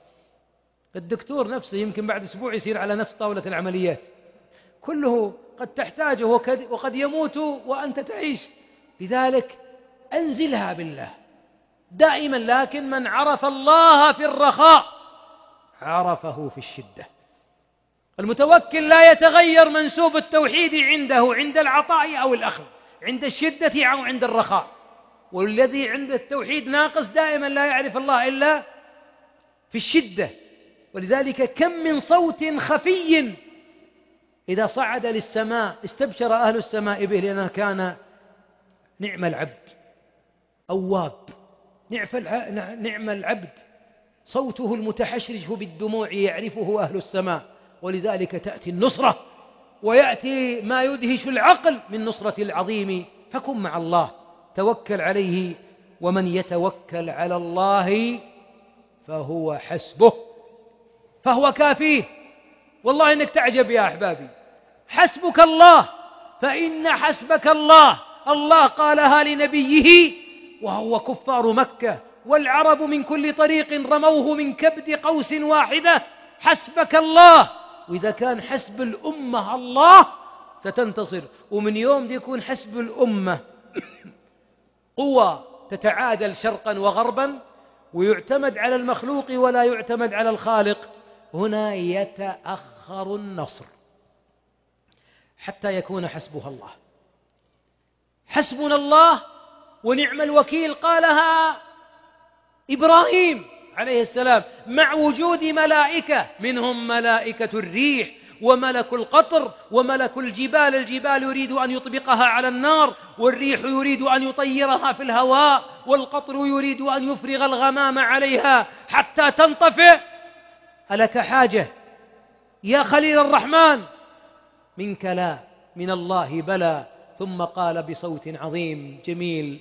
الدكتور نفسه يمكن بعد أسبوع يصير على نفس طاولة العمليات، كله قد تحتاجه وقد يموت وأنت تعيش. لذلك أنزلها بالله دائما. لكن من عرف الله في الرخاء عرفه في الشدة. المتوكل لا يتغير منسوب التوحيد عنده عند العطاء أو الأخذ، عند الشدة أو عند الرخاء. والذي عند التوحيد ناقص دائما لا يعرف الله إلا في الشدة. ولذلك كم من صوت خفي إذا صعد للسماء استبشر أهل السماء به، لأنه كان نعم العبد أواب، نعم العبد صوته المتحشرش بالدموع يعرفه أهل السماء. ولذلك تأتي النصرة ويأتي ما يدهش العقل من نصرة العظيم. فكن مع الله، توكل عليه، ومن يتوكل على الله فهو حسبه، فهو كافيه. والله إنك تعجب يا أحبابي. حسبك الله، فإن حسبك الله. الله قالها لنبيه وهو كفار مكة والعرب من كل طريق رموه من كبد قوس واحدة. حسبك الله. وإذا كان حسب الأمة الله ستنتصر. ومن يوم دي يكون حسب الأمة قوة تتعادل شرقا وغربا، ويعتمد على المخلوق ولا يعتمد على الخالق، هنا يتأخر النصر حتى يكون حسبها الله. حسبنا الله ونعم الوكيل قالها إبراهيم عليه السلام مع وجود ملائكة، منهم ملائكة الريح وملك القطر وملك الجبال. الجبال يريد أن يطبقها على النار، والريح يريد أن يطيرها في الهواء، والقطر يريد أن يفرغ الغمام عليها حتى تنطفئ. ألك حاجة يا خليل الرحمن؟ منك لا، من الله بلى. ثم قال بصوت عظيم جميل: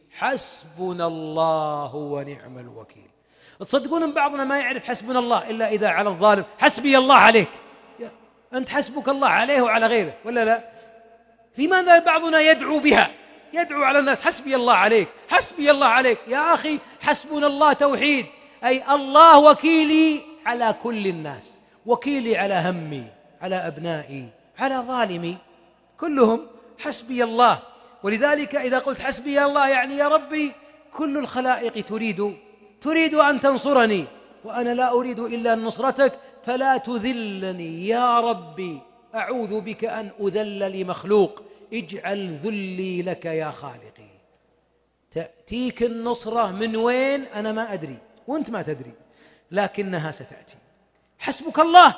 حسبنا الله ونعم الوكيل. تصدقون ان بعضنا ما يعرف حسبنا الله إلا إذا على الظالم حسبي الله عليك. أنت حسبك الله عليه وعلى غيره ولا لا؟ لماذا بعضنا يدعو بها، يدعو على الناس حسبي الله عليك، حسبي الله عليك؟ يا أخي حسبنا الله توحيد، أي الله وكيلي على كل الناس، وكيلي على همي، على أبنائي، على ظالمي، كلهم حسبي الله. ولذلك إذا قلت حسبي الله يعني يا ربي كل الخلائق تريد أن تنصرني، وأنا لا أريد إلا نصرتك، فلا تذلني يا ربي، أعوذ بك أن أذل لمخلوق، اجعل ذلي لك يا خالقي. تأتيك النصرة من وين أنا ما أدري وأنت ما تدري، لكنها ستأتي. حسبك الله،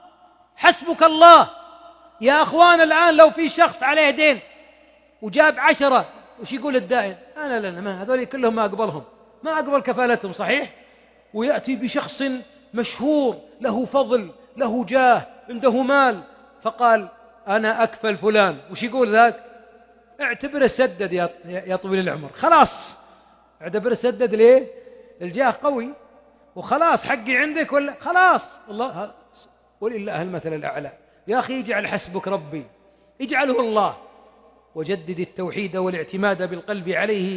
حسبك الله. يا أخوان الآن لو في شخص عليه دين وجاب 10، وش يقول الدائن؟ أنا لا ما هذول كلهم ما أقبلهم، ما أقبل كفالتهم، صحيح؟ ويأتي بشخص مشهور له فضل له جاه عنده مال، فقال أنا أكفل فلان، وش يقول ذاك؟ اعتبر السدد يا طويل العمر، خلاص اعتبر السدد. ليه؟ الجاه قوي وخلاص حقي عندك، ولا خلاص الله ولله المثل الأعلى. يا أخي اجعل حسبك ربي، اجعله الله، وجدد التوحيد والاعتماد بالقلب عليه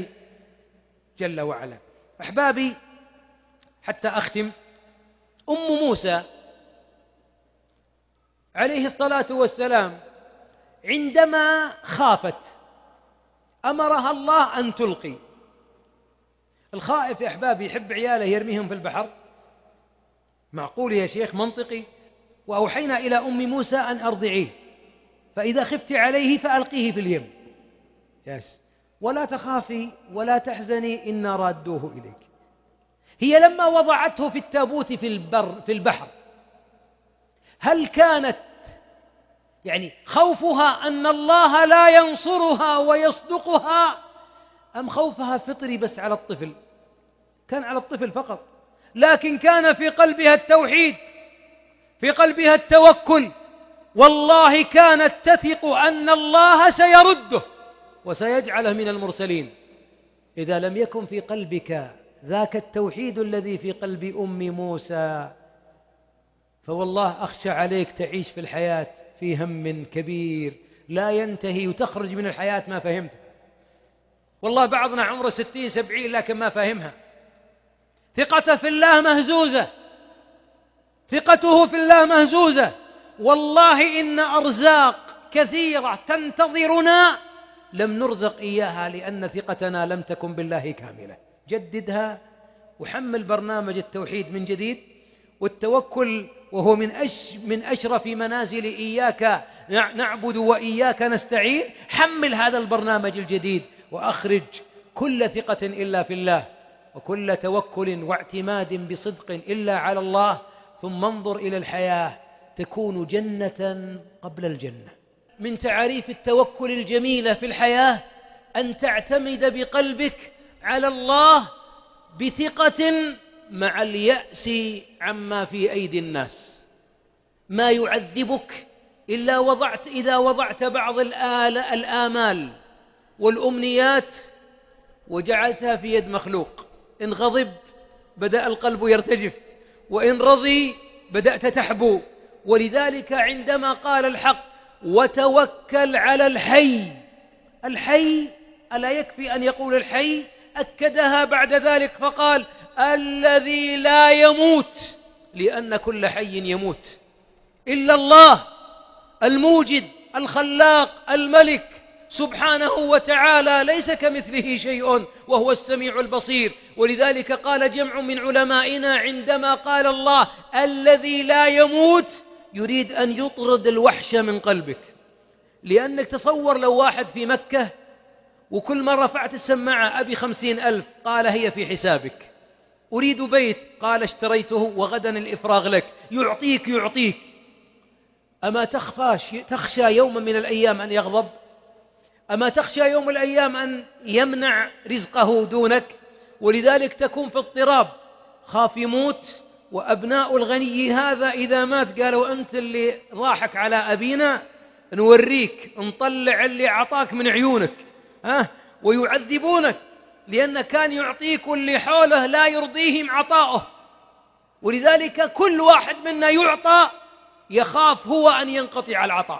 جل وعلا. أحبابي، حتى أختم، أم موسى عليه الصلاة والسلام عندما خافت أمرها الله أن تلقي. الخائف يا أحبابي يحب عياله يرميهم في البحر؟ معقول يا شيخ؟ منطقي. وأوحينا إلى أم موسى أن أرضعيه، فإذا خفت عليه فألقيه في اليم، ولا تخافي ولا تحزني إنا رادوه إليك. هي لما وضعته في التابوت في البحر، هل كانت خوفها أن الله لا ينصرها ويصدقها، أم خوفها فطري بس على الطفل؟ كان على الطفل فقط، لكن كان في قلبها التوحيد، في قلبها التوكل، والله كانت تثق أن الله سيرده وسيجعله من المرسلين. إذا لم يكن في قلبك ذاك التوحيد الذي في قلب أم موسى، فوالله أخشى عليك تعيش في الحياة في هم كبير لا ينتهي، وتخرج من الحياة ما فهمت. والله بعضنا عمره 60-70 لكن ما فاهمها. ثقته في الله مهزوزة، ثقته في الله مهزوزة. والله إن أرزاق كثيرة تنتظرنا لم نرزق إياها لأن ثقتنا لم تكن بالله كاملة. جددها وحمل برنامج التوحيد من جديد، والتوكل وهو من أشرف منازل إياك نعبد وإياك نستعين. حمل هذا البرنامج الجديد وأخرج كل ثقة إلا في الله، وكل توكل واعتماد بصدق إلا على الله، ثم انظر إلى الحياة تكون جنة قبل الجنة. من تعاريف التوكل الجميلة في الحياة أن تعتمد بقلبك على الله بثقة مع اليأس عما في أيدي الناس. ما يعذبك إذا وضعت بعض الآمال والأمنيات وجعلتها في يد مخلوق. إن غضب بدأ القلب يرتجف، وإن رضي بدأت تحبو. ولذلك عندما قال الحق وتوكل على الحي، الحي ألا يكفي أن يقول الحي؟ أكدها بعد ذلك فقال الذي لا يموت، لأن كل حي يموت إلا الله الموجد الخلاق الملك سبحانه وتعالى، ليس كمثله شيء وهو السميع البصير. ولذلك قال جمع من علمائنا عندما قال الله الذي لا يموت يريد أن يطرد الوحش من قلبك. لأنك تصور لو واحد في مكة وكل مرة رفعت السماعة أبي 50,000، قال هي في حسابك. أريد بيت، قال اشتريته وغدا الإفراغ لك. يعطيك. أما تخشى يوم من الأيام أن يغضب؟ أما تخشى يوم من الأيام أن يمنع رزقه دونك؟ ولذلك تكون في اضطراب، خاف يموت. وأبناء الغني هذا إذا مات قالوا أنت اللي ضاحك على أبينا، نوريك، نطلع اللي عطاك من عيونك، ويعذبونك لأن كان يعطيك واللي حوله لا يرضيهم عطاؤه. ولذلك كل واحد منا يعطى يخاف هو أن ينقطع العطاء.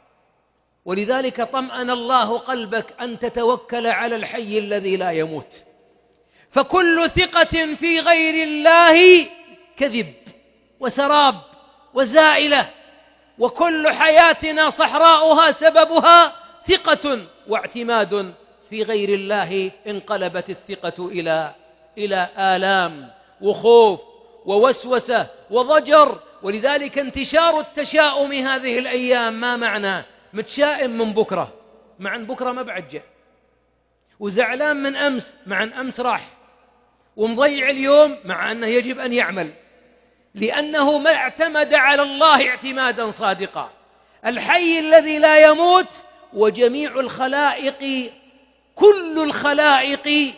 ولذلك طمأن الله قلبك أن تتوكل على الحي الذي لا يموت. فكل ثقة في غير الله كذب وسراب وزائلة، وكل حياتنا صحراؤها سببها ثقة واعتماد في غير الله. انقلبت الثقة إلى آلام وخوف ووسوسة وضجر. ولذلك انتشار التشاؤم هذه الأيام ما معناه؟ متشائم من بكرة، مع أن بكرة ما بعد جاء، وزعلان من أمس مع أن أمس راح، ومضيع اليوم مع أنه يجب أن يعمل، لأنه ما اعتمد على الله اعتمادا صادقا. الحي الذي لا يموت، وجميع الخلائق كل الخلائق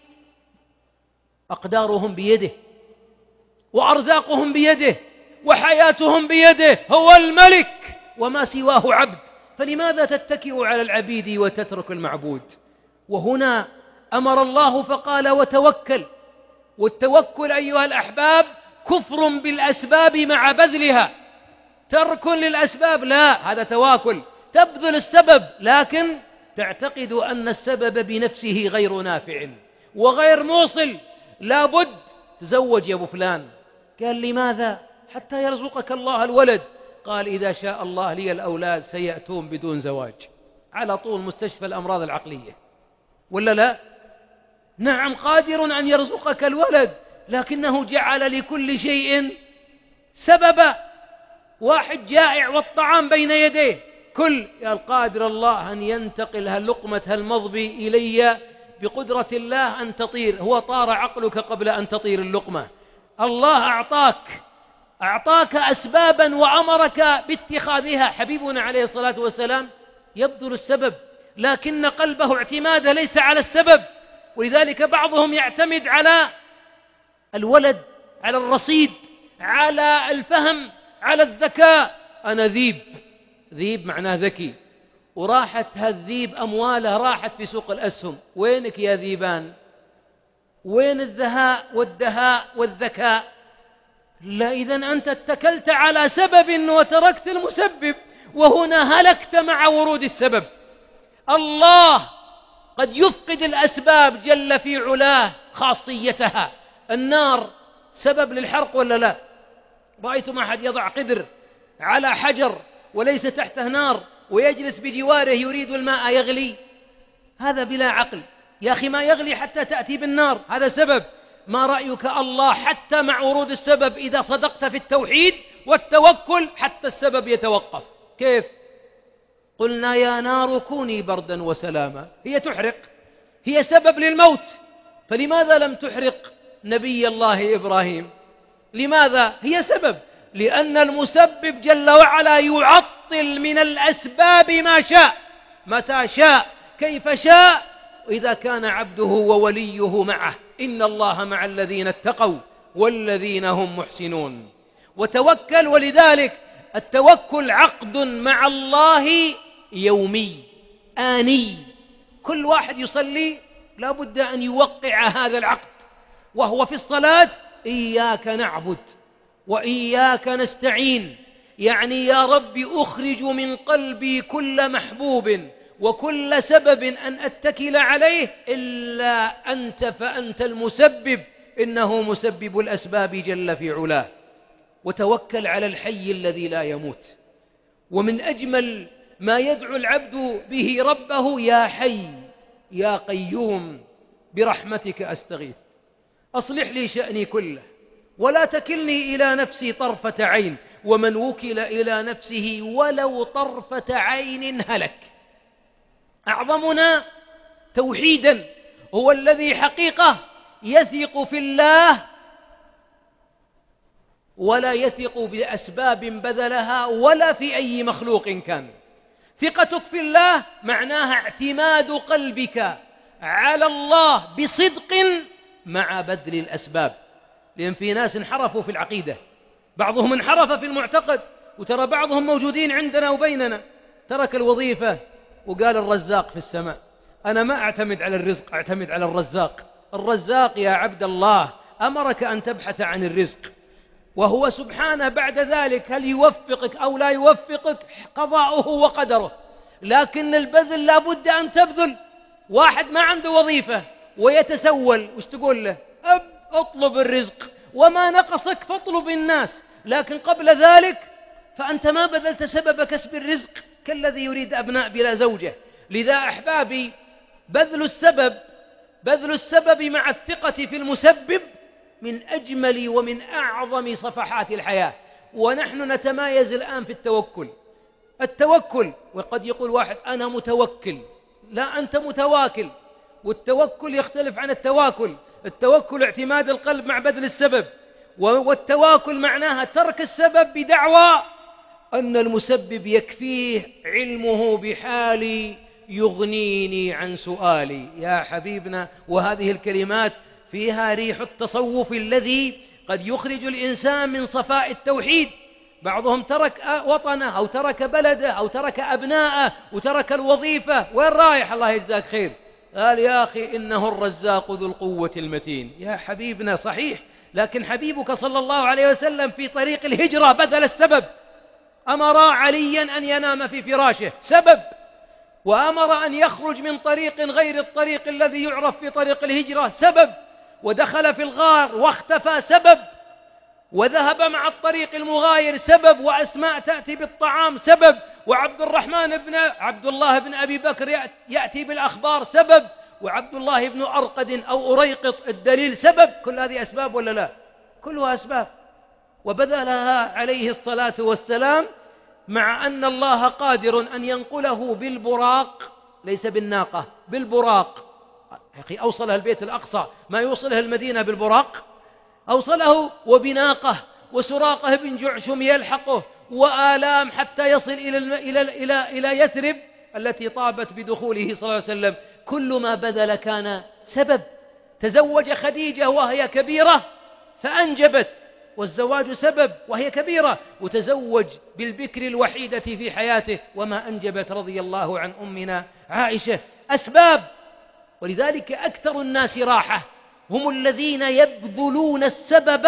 أقدارهم بيده، وأرزاقهم بيده، وحياتهم بيده. هو الملك وما سواه عبد، فلماذا تتكئ على العبيد وتترك المعبود؟ وهنا أمر الله فقال وتوكل. والتوكل أيها الأحباب كفر بالأسباب مع بذلها. ترك للأسباب لا، هذا تواكل. تبذل السبب لكن تعتقد أن السبب بنفسه غير نافع وغير موصل. لابد تزوج يا أبو فلان. قال لماذا؟ حتى يرزقك الله الولد. قال إذا شاء الله لي الأولاد سيأتون بدون زواج. على طول مستشفى الأمراض العقلية، ولا لا؟ نعم قادر أن يرزقك الولد، لكنه جعل لكل شيء سببا. واحد جائع والطعام بين يديه، كل قال قادر الله أن ينتقل هاللقمة هالمضبي إلي بقدرة الله أن تطير، هو طار عقلك قبل أن تطير اللقمة. الله أعطاك أسبابا وأمرك باتخاذها. حبيبنا عليه الصلاة والسلام يبذل السبب، لكن قلبه اعتماده ليس على السبب، ولذلك بعضهم يعتمد على الولد، على الرصيد، على الفهم، على الذكاء. أنا ذيب معناه ذكي، وراحت هالذيب أمواله راحت في سوق الأسهم. وينك يا ذيبان؟ وين الذهاء والدهاء والذكاء؟ لا، إذن أنت اتكلت على سبب وتركت المسبب، وهنا هلكت مع ورود السبب. الله قد يفقد الأسباب جل في علاه خاصيتها. النار سبب للحرق ولا لا؟ رأيتم أحد يضع قدر على حجر وليس تحته نار ويجلس بجواره يريد الماء يغلي؟ هذا بلا عقل. يا أخي ما يغلي حتى تأتي بالنار، هذا سبب. ما رأيك الله حتى مع ورود السبب إذا صدقت في التوحيد والتوكل حتى السبب يتوقف؟ كيف؟ قلنا يا نار كوني بردا وسلاما. هي تحرق، هي سبب للموت، فلماذا لم تحرق نبي الله إبراهيم؟ لماذا؟ هي سبب، لأن المسبب جل وعلا يعطل من الأسباب ما شاء، متى شاء، كيف شاء، وإذا كان عبده ووليه معه. إن الله مع الذين اتقوا والذين هم محسنون. وتوكل، ولذلك التوكل عقد مع الله يومي آني. كل واحد يصلي لا بد أن يوقع هذا العقد، وهو في الصلاة: إياك نعبد وإياك نستعين. يعني يا رب أخرج من قلبي كل محبوب وكل سبب أن أتكل عليه إلا أنت، فأنت المسبب، إنه مسبب الأسباب جل في علاه. وتوكل على الحي الذي لا يموت. ومن أجمل ما يدعو العبد به ربه: يا حي يا قيوم برحمتك أستغيث، أصلح لي شأني كله ولا تكلني إلى نفسي طرفة عين، ومن وكل إلى نفسه ولو طرفة عين هلك. أعظمنا توحيدا هو الذي حقيقة يثق في الله ولا يثق بأسباب بذلها ولا في أي مخلوق كان. ثقتك في الله معناها اعتماد قلبك على الله بصدق مع بذل الأسباب. لأن في ناس انحرفوا في العقيدة، بعضهم انحرف في المعتقد، وترى بعضهم موجودين عندنا وبيننا، ترك الوظيفة وقال الرزاق في السماء. أنا ما أعتمد على الرزق، أعتمد على الرزاق. الرزاق يا عبد الله أمرك أن تبحث عن الرزق، وهو سبحانه بعد ذلك هل يوفقك أو لا يوفقك قضاؤه وقدره، لكن البذل لا بد أن تبذل. واحد ما عنده وظيفة ويتسول، وش تقول له؟ اطلب الرزق، وما نقصك فاطلب الناس، لكن قبل ذلك فأنت ما بذلت سبب كسب الرزق كالذي يريد أبناء بلا زوجة. لذا أحبابي بذل السبب مع الثقة في المسبب من أجمل ومن أعظم صفحات الحياة. ونحن نتمايز الآن في التوكل. وقد يقول واحد: أنا متوكل. لا، أنت متواكل. والتوكل يختلف عن التواكل. التوكل اعتماد القلب مع بذل السبب، والتواكل معناها ترك السبب بدعوى أن المسبب يكفيه علمه بحالي يغنيني عن سؤالي. يا حبيبنا، وهذه الكلمات فيها ريح التصوف الذي قد يخرج الإنسان من صفاء التوحيد. بعضهم ترك وطنه أو ترك بلده أو ترك أبناءه وترك الوظيفة. وين رايح؟ الله يجزاك خير. قال: يا أخي إنه الرزاق ذو القوة المتين. يا حبيبنا صحيح، لكن حبيبك صلى الله عليه وسلم في طريق الهجرة بذل السبب. أمر عليا أن ينام في فراشه، سبب. وأمر أن يخرج من طريق غير الطريق الذي يعرف في طريق الهجرة، سبب. ودخل في الغار واختفى، سبب. وذهب مع الطريق المغاير، سبب. وأسماء تأتي بالطعام، سبب. وعبد الله بن أبي بكر يأتي بالأخبار، سبب. وعبد الله بن أرقد أو أريقط الدليل، سبب. كل هذه أسباب ولا لا؟ كلها أسباب. وبذلها عليه الصلاة والسلام، مع أن الله قادر أن ينقله بالبراق، ليس بالناقة، بالبراق، يا أخي أوصلها البيت الأقصى ما يوصلها المدينة بالبراق، أوصله وبناقة وسراقة بن جعشم يلحقه وآلام حتى يصل إلى يثرب التي طابت بدخوله صلى الله عليه وسلم. كل ما بذل كان سبب. تزوج خديجة وهي كبيرة فأنجبت، والزواج سبب وهي كبيرة، وتزوج بالبكر الوحيدة في حياته وما أنجبت رضي الله عن أمنا عائشة. أسباب. ولذلك أكثر الناس راحة هم الذين يبذلون السبب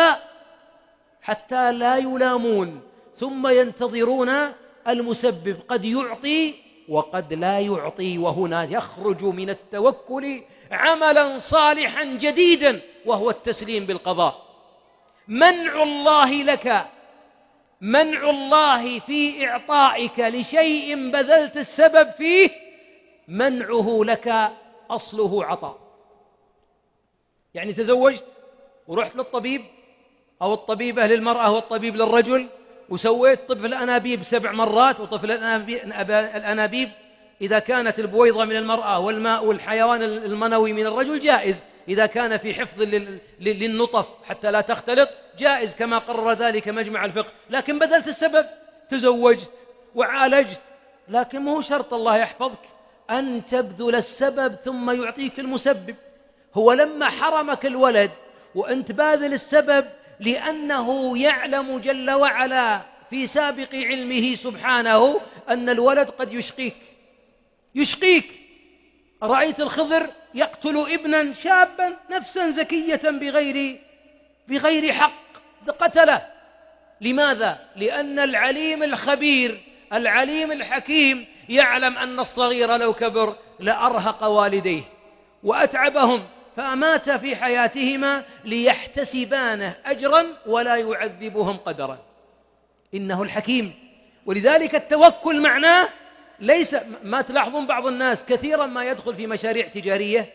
حتى لا يلامون، ثم ينتظرون المسبب، قد يعطي وقد لا يعطي، وهنا يخرج من التوكل عملا صالحا جديدا وهو التسليم بالقضاء. منع الله لك، منع الله في إعطائك لشيء بذلت السبب فيه، منعه لك أصله عطاء. يعني تزوجت ورحت للطبيب أو الطبيبة للمرأة والطبيب للرجل، وسويت طفل الأنابيب 7 مرات، وطفل الأنابيب إذا كانت البويضة من المرأة والماء والحيوان المنوي من الرجل جائز، إذا كان في حفظ للنطف حتى لا تختلط جائز كما قرر ذلك مجمع الفقه. لكن بذلت السبب، تزوجت وعالجت، لكن ما هو شرط الله يحفظك أن تبذل السبب ثم يعطيك المسبب. هو لما حرمك الولد وأنت باذل السبب لأنه يعلم جل وعلا في سابق علمه سبحانه أن الولد قد يشقيك. رأيت الخضر يقتل ابنا شابا نفسا زكية بغير حق قتله. لماذا؟ لأن العليم الخبير العليم الحكيم يعلم أن الصغير لو كبر لأرهق والديه وأتعبهم، فأمات في حياتهما ليحتسبانه أجرا ولا يعذبهم قدرا. إنه الحكيم. ولذلك التوكل معناه ليس ما تلاحظون بعض الناس كثيرا ما يدخل في مشاريع تجارية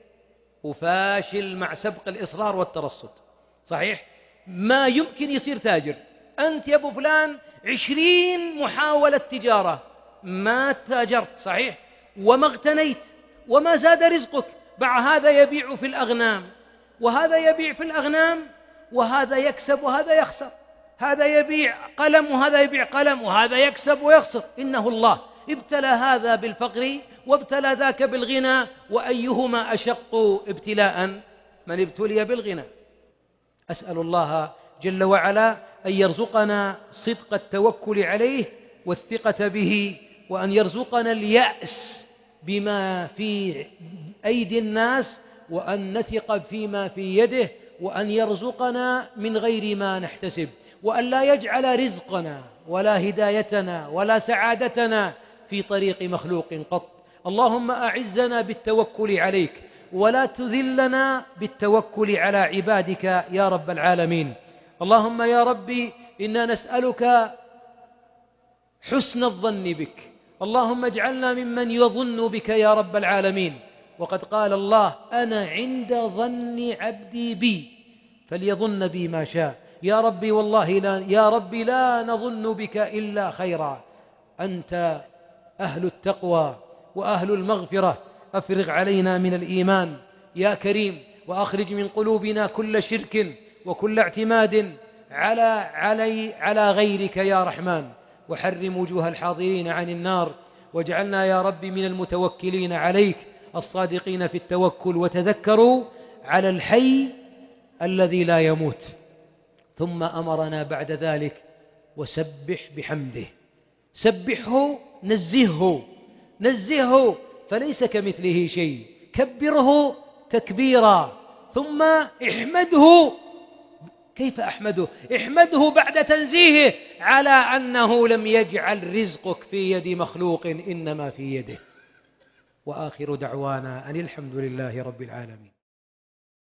وفاشل مع سبق الإصرار والترصد. صحيح؟ ما يمكن يصير تاجر. أنت يا أبو فلان 20 محاولة تجارة ما تاجرت، صحيح؟ وما اغتنيت وما زاد رزقك. مع هذا يبيع في الأغنام وهذا يبيع في الأغنام، وهذا يكسب وهذا يخسر، هذا يبيع قلم وهذا يبيع قلم، وهذا يكسب ويخسر. إنه الله ابتلى هذا بالفقر وابتلى ذاك بالغنى، وأيهما أشق ابتلاء؟ من ابتلي بالغنى. أسأل الله جل وعلا أن يرزقنا صدق التوكل عليه والثقة به، وأن يرزقنا اليأس بما في أيدي الناس، وأن نثق فيما في يده، وأن يرزقنا من غير ما نحتسب، وأن لا يجعل رزقنا ولا هدايتنا ولا سعادتنا في طريق مخلوق قط. اللهم أعزنا بالتوكل عليك، ولا تذلنا بالتوكل على عبادك يا رب العالمين. اللهم يا ربي إنا نسألك حسن الظن بك، اللهم اجعلنا ممن يظن بك يا رب العالمين. وقد قال الله: أنا عند ظن عبدي بي فليظن بي ما شاء. يا ربي والله يا ربي لا نظن بك إلا خيرا. أنت أهل التقوى وأهل المغفرة، أفرغ علينا من الإيمان يا كريم، وأخرج من قلوبنا كل شرك وكل اعتماد على غيرك يا رحمن، وحرم وجوه الحاضرين عن النار، واجعلنا يا رب من المتوكلين عليك الصادقين في التوكل. وتذكروا على الحي الذي لا يموت. ثم أمرنا بعد ذلك: وسبح بحمده. سبحه، نزهه فليس كمثله شيء، كبره تكبيرا، ثم احمده. كيف أحمده؟ احمده بعد تنزيهه على أنه لم يجعل رزقك في يد مخلوق، إنما في يده. وآخر دعوانا أن الحمد لله رب العالمين.